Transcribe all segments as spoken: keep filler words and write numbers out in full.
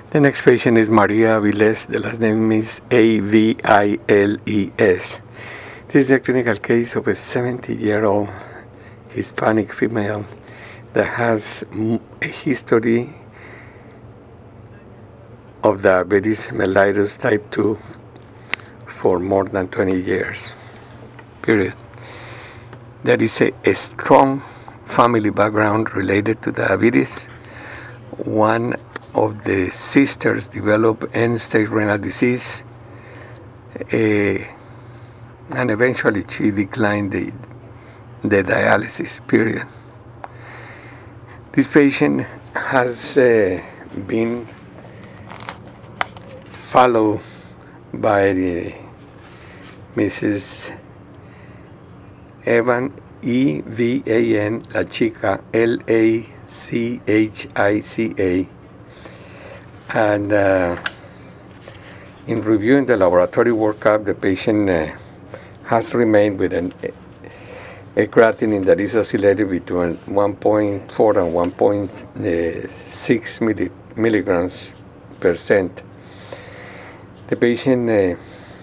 The next patient is Maria Aviles. The last name is A V I L E S. This is a clinical case of a seventy-year-old Hispanic female that has a history of diabetes mellitus type two for more than twenty years, period. There is a, a strong family background related to diabetes. One of the sisters developed end-stage renal disease, uh, and eventually she declined the, the dialysis, period. This patient has uh, been followed by uh, Missus Evan, E V A N, La Chica, L A C H I C A. And uh, in reviewing the laboratory workup, the patient uh, has remained with an, a creatinine that is oscillated between one point four and one point six milli, milligrams per cent. The patient uh,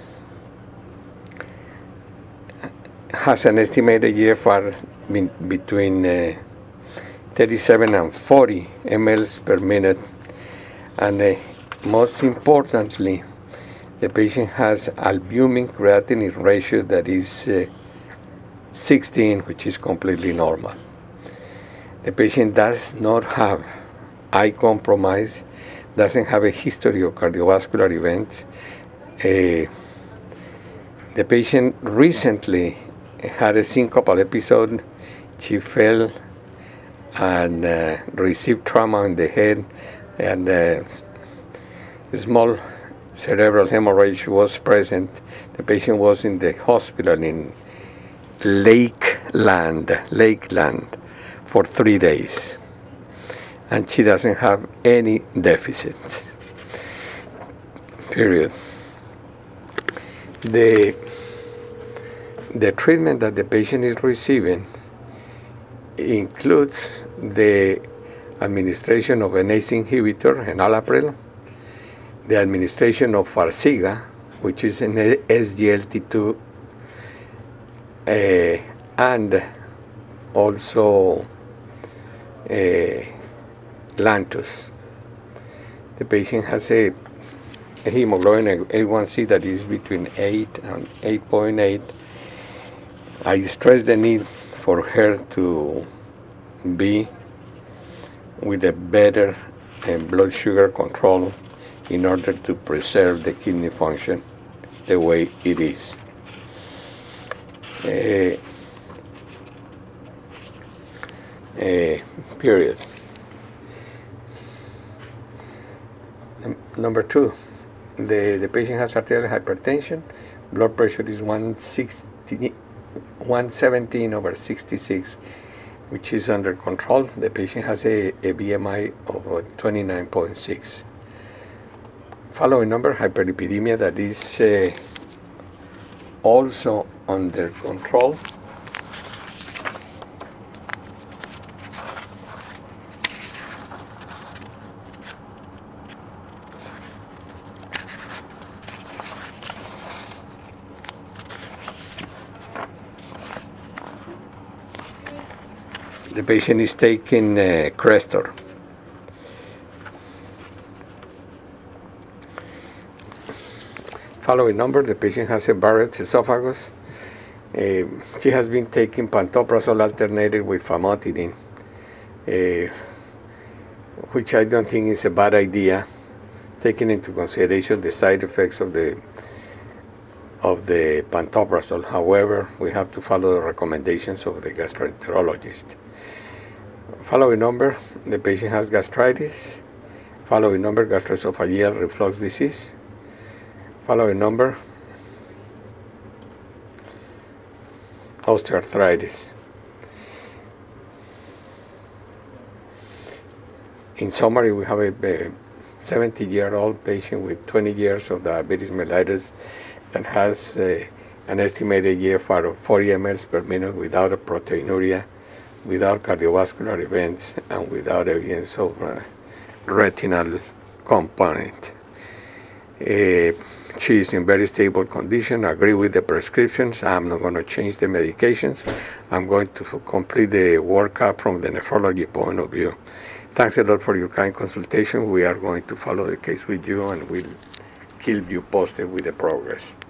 has an estimated G F R be, between uh, thirty-seven and forty milliliters per minute. And uh, most importantly, the patient has albumin creatinine ratio that is uh, sixteen, which is completely normal. The patient does not have eye compromise, doesn't have a history of cardiovascular events. Uh, the patient recently had a syncopal episode. She fell and uh, received trauma in the head, and uh, small cerebral hemorrhage was present. The patient was in the hospital in Lakeland, Lakeland for three days, and she doesn't have any deficit, period. The, the treatment that the patient is receiving includes the administration of an A C E inhibitor, enalapril, the administration of Farxiga, which is an S G L T two, uh, and also uh, Lantus. The patient has a, a hemoglobin A one C that is between eight and eight point eight. I stress the need for her to be with a better uh, blood sugar control in order to preserve the kidney function the way it is. Uh, uh, period. Um, number two, the, the patient has arterial hypertension. Blood pressure is one sixty, one seventeen over sixty-six, which is under control. The patient has a, a B M I of twenty-nine point six. Following number, hyperlipidemia, that is uh, also under control. The patient is taking uh, Crestor. Following number, the patient has a Barrett's esophagus. Uh, she has been taking pantoprazole alternated with famotidine, uh, which I don't think is a bad idea, taking into consideration the side effects of the of the pantoprazole. However, we have to follow the recommendations of the gastroenterologist. Following number, the patient has gastritis. Following number, gastroesophageal reflux disease. Following number, osteoarthritis. In summary, we have a seventy-year-old patient with twenty years of diabetes mellitus that has uh, an estimated G F R of forty milliliters per minute without a proteinuria, without cardiovascular events, and without evidence of uh, retinal component. Uh, she's in very stable condition. I agree with the prescriptions. I'm not going to change the medications. I'm going to complete the workup from the nephrology point of view. Thanks a lot for your kind consultation. We are going to follow the case with you, and we'll keep you posted with the progress.